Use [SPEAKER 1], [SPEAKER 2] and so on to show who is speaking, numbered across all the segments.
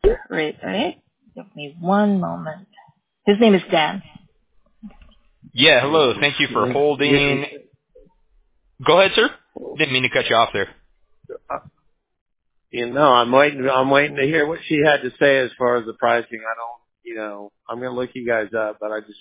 [SPEAKER 1] Right. Give me one moment. His name is Dan.
[SPEAKER 2] Yeah, hello. Thank you for holding. Go ahead, sir. Didn't mean to cut you off there.
[SPEAKER 3] I'm waiting to hear what she had to say as far as the pricing. I don't, I'm going to look you guys up, but I just,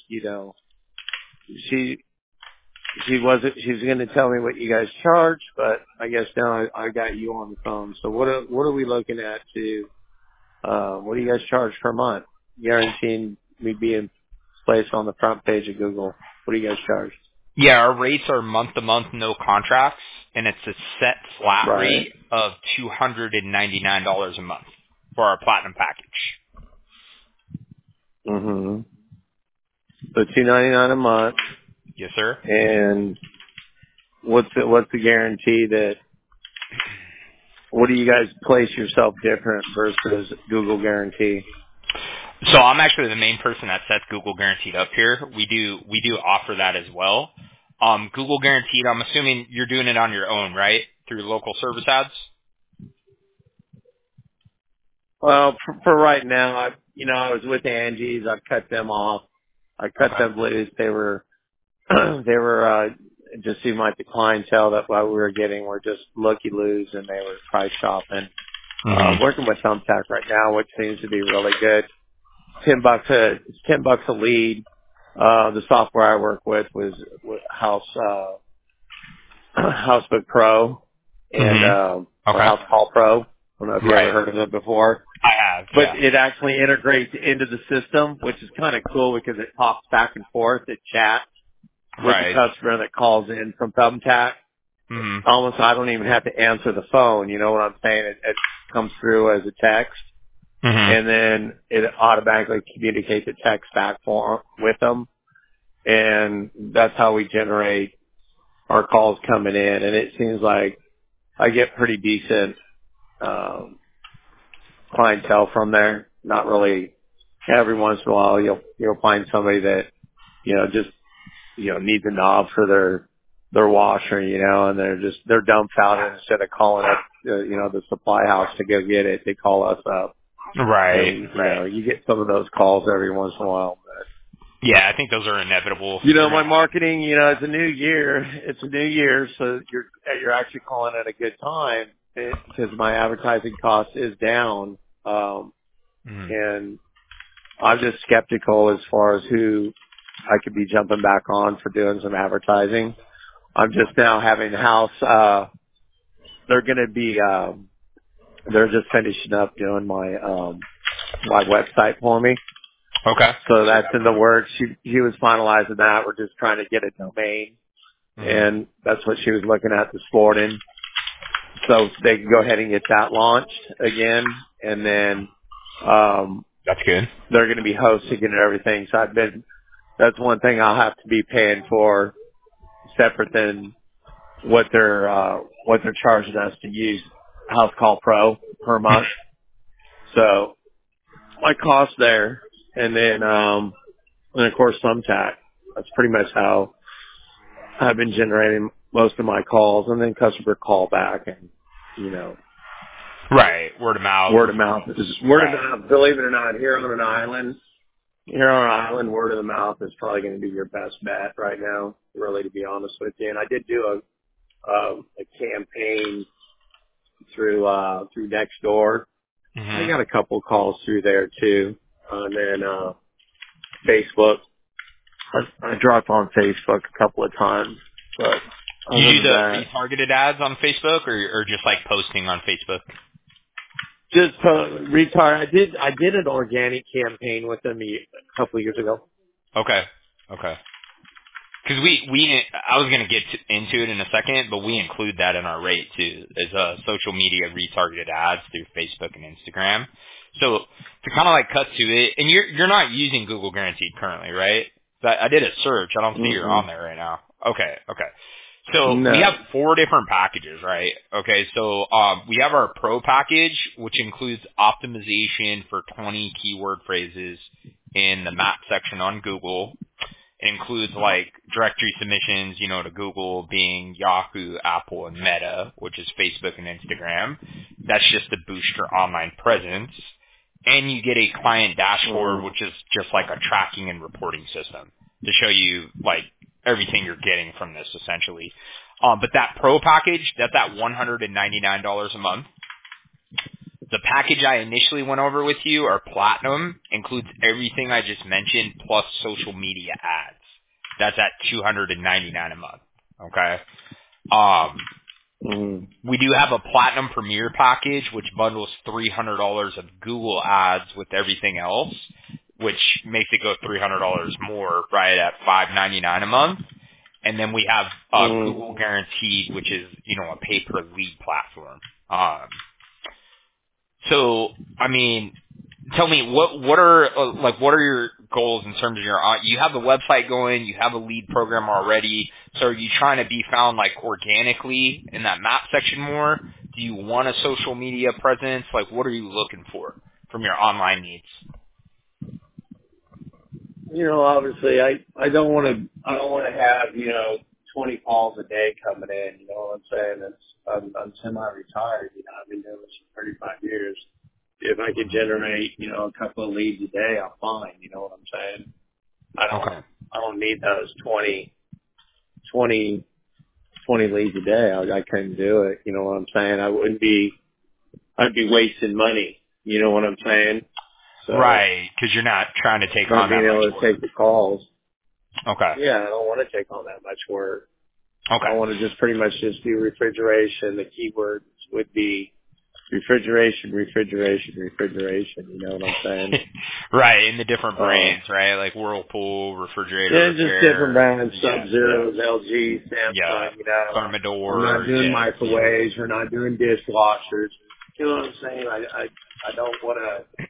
[SPEAKER 3] she's going to tell me what you guys charge, but I guess now I got you on the phone. So what are we looking at what do you guys charge per month? Guaranteeing me being placed on the front page of Google. What do you guys charge?
[SPEAKER 2] Yeah, our rates are month-to-month, no contracts, and it's a set flat rate of $299 a month for our platinum package.
[SPEAKER 3] Mm-hmm. So $299 a month.
[SPEAKER 2] Yes, sir.
[SPEAKER 3] And what's the guarantee that? What do you guys place yourself different versus Google Guarantee?
[SPEAKER 2] So I'm actually the main person that sets Google Guaranteed up here. We do offer that as well. Google Guaranteed, I'm assuming you're doing it on your own, right? Through local service ads?
[SPEAKER 3] Well, for right now, I was with Angie's. I've cut them off. I cut them loose. They were it just seemed like the clientele that what we were getting were just looky-loos, and they were price shopping. Working with Thumbtack right now, which seems to be really good. It's $10 a lead. The software I work with was Housebook Pro and or House Call Pro. I don't know if you ever heard of it before.
[SPEAKER 2] I have.
[SPEAKER 3] But it actually integrates into the system, which is kind of cool because it talks back and forth. It chats with the customer that calls in from Thumbtack. Almost I don't even have to answer the phone. You know what I'm saying? It comes through as a text. And then it automatically communicates the text back with them. And that's how we generate our calls coming in. And it seems like I get pretty decent clientele from there. Not really. Every once in a while you'll find somebody that, just, needs a knob for their washer, and they're dumbfounded. Instead of calling up, the supply house to go get it, they call us up. And, you get some of those calls every once in a while. But
[SPEAKER 2] yeah, I think those are inevitable.
[SPEAKER 3] My marketing, it's a new year. It's a new year, so you're actually calling at a good time because my advertising cost is down. And I'm just skeptical as far as who I could be jumping back on for doing some advertising. I'm just now having house. They're going to be. They're just finishing up doing my website for me.
[SPEAKER 2] Okay.
[SPEAKER 3] So that's in the works. She was finalizing that. We're just trying to get a domain, and that's what she was looking at this morning. So they can go ahead and get that launched again, and then
[SPEAKER 2] that's good.
[SPEAKER 3] They're going to be hosting it and everything. So that's one thing I'll have to be paying for, separate than what they're charging us to use House Call Pro per month. So my cost there, and then of course Thumbtack. That's pretty much how I've been generating most of my calls, and then customer callback, and
[SPEAKER 2] word of mouth.
[SPEAKER 3] Word of mouth. Believe it or not, here on an island, word of the mouth is probably going to be your best bet right now. Really, to be honest with you, and I did do a campaign through Nextdoor. I got a couple calls through there too, and then Facebook. I dropped on Facebook a couple of times, but
[SPEAKER 2] you do the retargeted ads on Facebook, or just like posting on Facebook?
[SPEAKER 3] Just I did an organic campaign with them a couple of years ago.
[SPEAKER 2] Okay. Because I was going to get into it in a second, but we include that in our rate too, as social media retargeted ads through Facebook and Instagram. So to kind of like cut to it, and you're not using Google Guaranteed currently, right? I did a search. I don't see you're on there right now. Okay. So we have 4 different packages, right? Okay, so we have our Pro package, which includes optimization for 20 keyword phrases in the map section on Google. It includes like directory submissions, to Google, Bing, Yahoo, Apple, and Meta, which is Facebook and Instagram. That's just to boost your online presence. and you get a client dashboard, which is just like a tracking and reporting system to show you like everything you're getting from this essentially. But that pro package, that's at $199 a month. The package I initially went over with you, or Platinum, includes everything I just mentioned plus social media ads. That's at $299 a month. Okay. We do have a Platinum Premier package, which bundles $300 of Google ads with everything else, which makes it go $300 more, right, at $599 a month. And then we have Google Guaranteed, which is, a pay-per-lead platform. So, I mean, tell me what are your goals in terms of you have the website going, you have a lead program already. So are you trying to be found like organically in that map section more? Do you want a social media presence? Like, what are you looking for from your online needs?
[SPEAKER 3] Obviously I don't want to have, 20 calls a day coming in, you know what I'm saying? I'm semi-retired, I've been doing this for 35 years. If I could generate, a couple of leads a day, I'm fine, you know what I'm saying? I don't need those 20 leads a day. I couldn't do it, you know what I'm saying? I'd be wasting money, you know what I'm saying? So,
[SPEAKER 2] right, because you're not trying to take on that much
[SPEAKER 3] being able to take the calls.
[SPEAKER 2] Okay.
[SPEAKER 3] Yeah, I don't want to take on that much work.
[SPEAKER 2] Okay.
[SPEAKER 3] I want to just pretty much just do refrigeration. The keywords would be refrigeration, you know what I'm saying?
[SPEAKER 2] Right, in the different brands, right? Like Whirlpool, refrigerator.
[SPEAKER 3] Yeah, just different brands, Sub-Zeros, LG, Samsung,
[SPEAKER 2] Thermador.
[SPEAKER 3] We're not doing microwaves, we're not doing dishwashers. You know what I'm saying? I don't want to,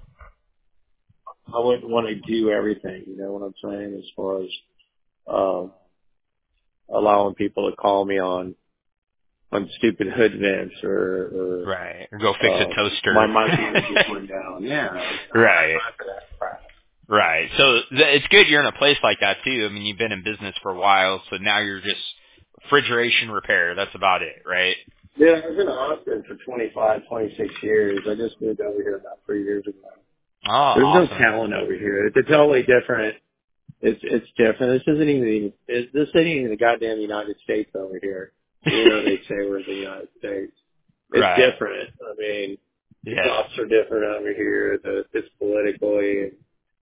[SPEAKER 3] I wouldn't want to do everything, you know what I'm saying, as far as allowing people to call me on stupid hood vents or
[SPEAKER 2] right, or go fix a toaster.
[SPEAKER 3] My microwave just went down. Yeah,
[SPEAKER 2] right. Right. So it's good you're in a place like that too. I mean, you've been in business for a while, so now you're just refrigeration repair. That's about it, right?
[SPEAKER 3] Yeah, I've been in Austin for 25, 26 years. I just moved over here about 3 years ago.
[SPEAKER 2] Oh,
[SPEAKER 3] There's
[SPEAKER 2] awesome.
[SPEAKER 3] no talent over here. It's totally different. It's different. This isn't even the goddamn United States over here. They say we're in the United States. It's different. I mean, the cops are different over here. It's politically,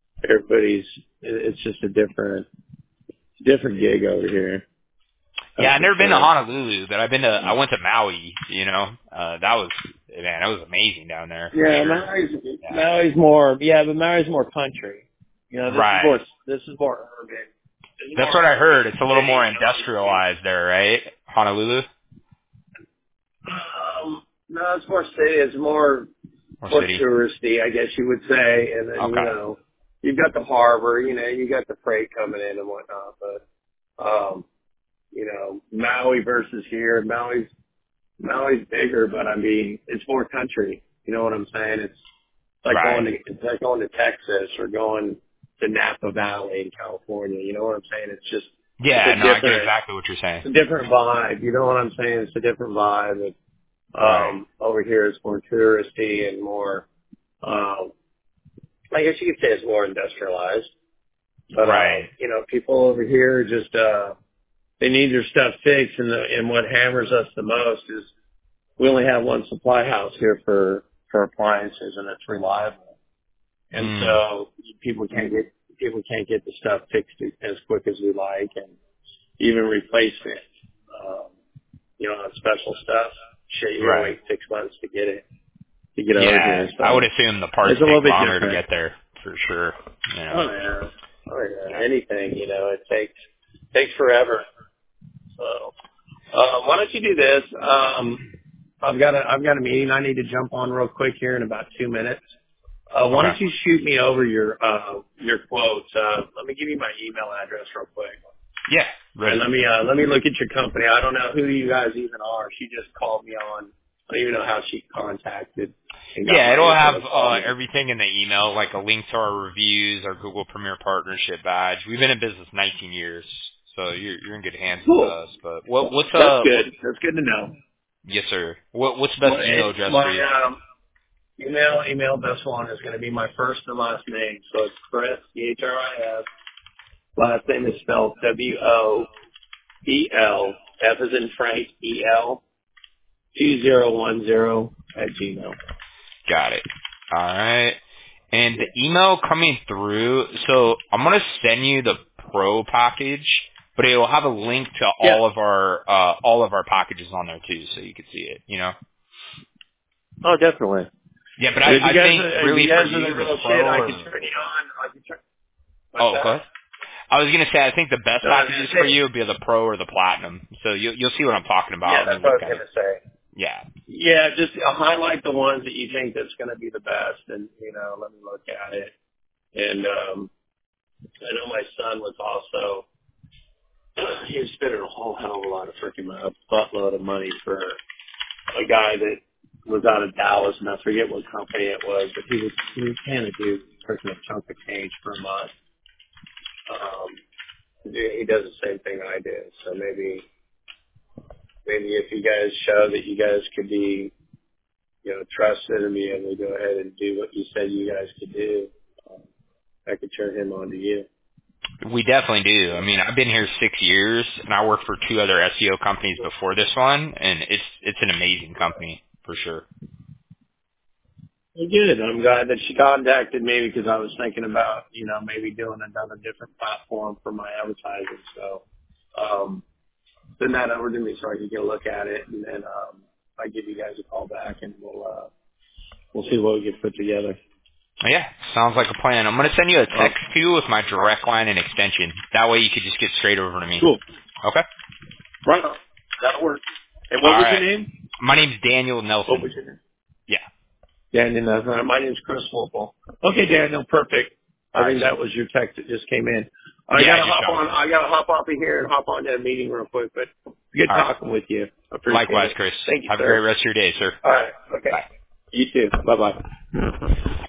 [SPEAKER 3] it's just a different gig over here.
[SPEAKER 2] Yeah, I've never been to Honolulu, but I went to Maui, that was amazing down there.
[SPEAKER 3] Yeah,
[SPEAKER 2] sure.
[SPEAKER 3] Maui's more, but Maui's more country. This is more urban.
[SPEAKER 2] That's what I heard. It's a little more industrialized there, right? Honolulu?
[SPEAKER 3] No, it's more city. It's more touristy, I guess you would say. And then, you've got the harbor, you got the freight coming in and whatnot. But, Maui versus here, Maui's bigger, but I mean, it's more country. You know what I'm saying? It's like going to Texas or going to Napa Valley in California. You know what I'm saying? It's just
[SPEAKER 2] I get exactly what you're saying.
[SPEAKER 3] It's a different vibe. You know what I'm saying? It's a different vibe. Over here it's more touristy and more, I guess you could say it's more industrialized. But, people over here just, they need their stuff fixed. And what hammers us the most is we only have one supply house here for appliances, and it's reliable. And so people can't get the stuff fixed as quick as we like, and even replacement, on special stuff. Shit, you wait 6 months to get it, over here. So
[SPEAKER 2] I would assume the parts take longer to get there for sure.
[SPEAKER 3] Oh yeah. Anything, it takes forever. So, why don't you do this? I've got a meeting I need to jump on real quick here in about 2 minutes. Why don't you shoot me over your quotes? Let me give you my email address real quick.
[SPEAKER 2] Yeah. Right.
[SPEAKER 3] And let me look at your company. I don't know who you guys even are. She just called me on. I don't even know how she contacted.
[SPEAKER 2] Yeah, it'll have everything in the email, like a link to our reviews, our Google Premier Partnership badge. We've been in business 19 years, so you're in good hands with us. But what's
[SPEAKER 3] That's good. That's good to know.
[SPEAKER 2] Yes, sir. What's the best email address for you?
[SPEAKER 3] Email, best one is going to be my first and last name. So it's Chris, C-H-R-I-S. Last name is spelled W-O-E-L, F as in Frank, E-L, 2010 at Gmail.
[SPEAKER 2] Got it. All right. And the email coming through, so I'm going to send you the Pro package, but it will have a link to all of our packages on there too, so you can see it, you know?
[SPEAKER 3] Oh, definitely.
[SPEAKER 2] Yeah, but I think really for you, the Pro
[SPEAKER 3] I can turn you on.
[SPEAKER 2] Oh, okay. I was going to say, I think the best packages for you would be the Pro or the Platinum. So you'll see what I'm talking about.
[SPEAKER 3] Yeah, that's what I was going to say.
[SPEAKER 2] Yeah.
[SPEAKER 3] Yeah, just highlight the ones that you think that's going to be the best, and let me look at it. And I know my son was also he was spending a whole hell of a lot of freaking buttload of money for a guy that was out of Dallas, and I forget what company it was, but he was paying a dude freaking a chunk of change per month. He does the same thing I did, so maybe if you guys show that you guys could be, trusted and be able to go ahead and do what you said you guys could do, I could turn him on to you.
[SPEAKER 2] We definitely do. I mean, I've been here 6 years, and I worked for 2 other SEO companies before this one, and it's an amazing company for sure.
[SPEAKER 3] Well, good. I'm glad that she contacted me because I was thinking about, maybe doing another different platform for my advertising. So send that over to me so I can get a look at it, and then I give you guys a call back, and we'll see what we can put together.
[SPEAKER 2] Yeah, sounds like a plan. I'm going to send you a text too with my direct line and extension. That way you could just get straight over to me.
[SPEAKER 3] Cool.
[SPEAKER 2] Okay.
[SPEAKER 3] Right on. That'll work. And what was your name?
[SPEAKER 2] My name's Daniel Nelson.
[SPEAKER 3] What was your name?
[SPEAKER 2] Yeah.
[SPEAKER 3] Daniel Nelson. My name's Chris Wolfel. Okay, Daniel. Perfect. I think that was your text that just came in. I gotta hop off of here and hop on to a meeting real quick, but good talking with you.
[SPEAKER 2] Likewise, Chris.
[SPEAKER 3] Thank you,
[SPEAKER 2] Have a great rest of your day, sir.
[SPEAKER 3] All right. Okay.
[SPEAKER 2] Bye.
[SPEAKER 3] You too. Bye-bye.